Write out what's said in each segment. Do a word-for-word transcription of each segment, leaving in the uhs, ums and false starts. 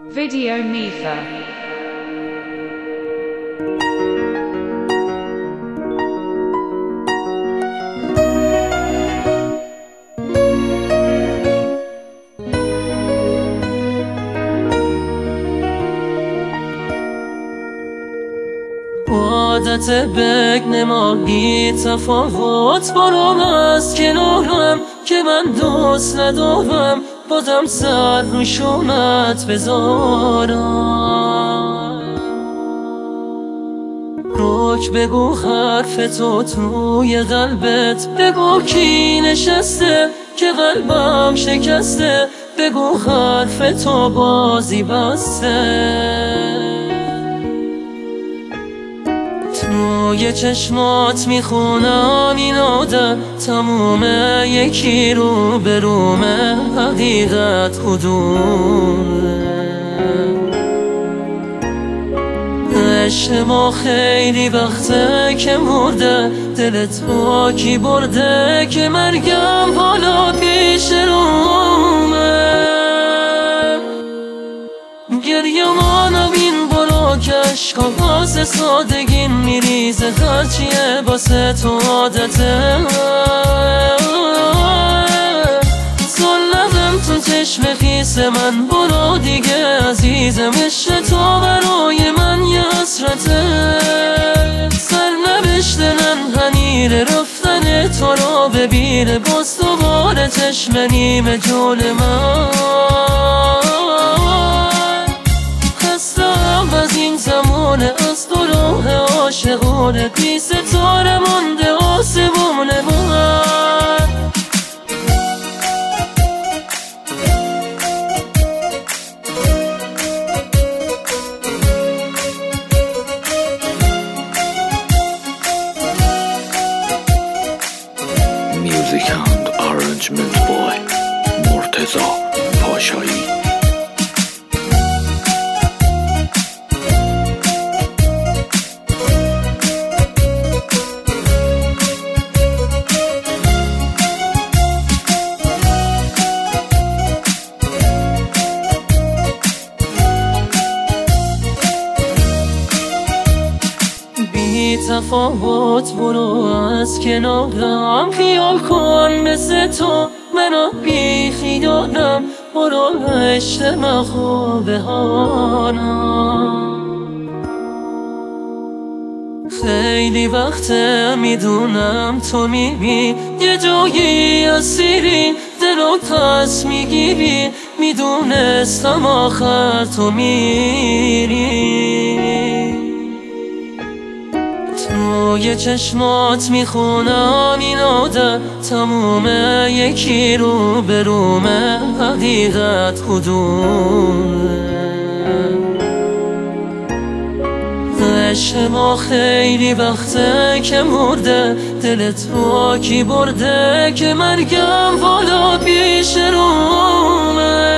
Video Mifa. عادت بگنمایی تفاوت برام از کنارم که من دوست ندارم بازم سر رو شونت بذارم. روک بگو حرف تو توی قلبت، بگو کی نشسته که قلبم شکسته، بگو حرف تو بازی بسته. توی چشمات میخونم این عادت تمومه، یکی رو به رومه حقیقت کدومه. عشق ما خیلی وقته که مرده، دلت با کی برده که مرگم حالا پیش رومه. گریه مانم این برو کش کاغاز سادگین میریزه هرچیه باسه تو عادته. زلدم تو چشم خیس من برو دیگه عزیزم، عشق تو برای من یه حسرته. سرنوشت ننهنیر رفتن تو رو ببینه باز دوباره چشم نیمه جول من. از این زمانه از دو راه عاشقانه بی ستاره مونده آسمون من. Music and arrangement boy مرتضی پاشایی. بی تفاوت برو از کنارم، خیال کن مثل تو منو بی خیالم، برو عشق من خوبه هانم. خیلی وقته میدونم تو میبی یه جایی اسیری دلو پس میگیری، میدونستم آخر تو میری. توی چشمات میخونم این عادت تمومه، یکی رو به رومه حقیقت کدومه. عشق ما خیلی وقته که مرده، دلت با کی برده که مرگم حالا پیش رومه.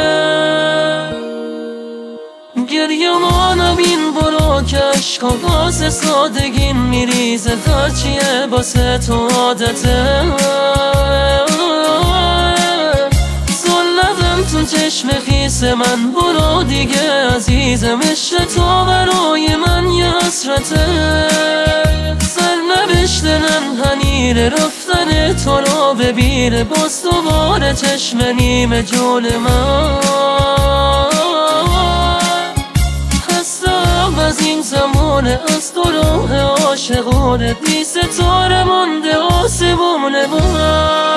گریه مانم این برو کش کاغاز سادگین میریزه هرچیه باسه تو عادته. زلدم تو چشم خیس من برو دیگه عزیزم، عشق تو برای من یه حسرته. سرنوشت ننهنیر رفتن تو رو ببینه باز دوباره چشم نیمه جول من. از این زمانه از دو راه عاشقانه بی ستاره مونده آسمون من.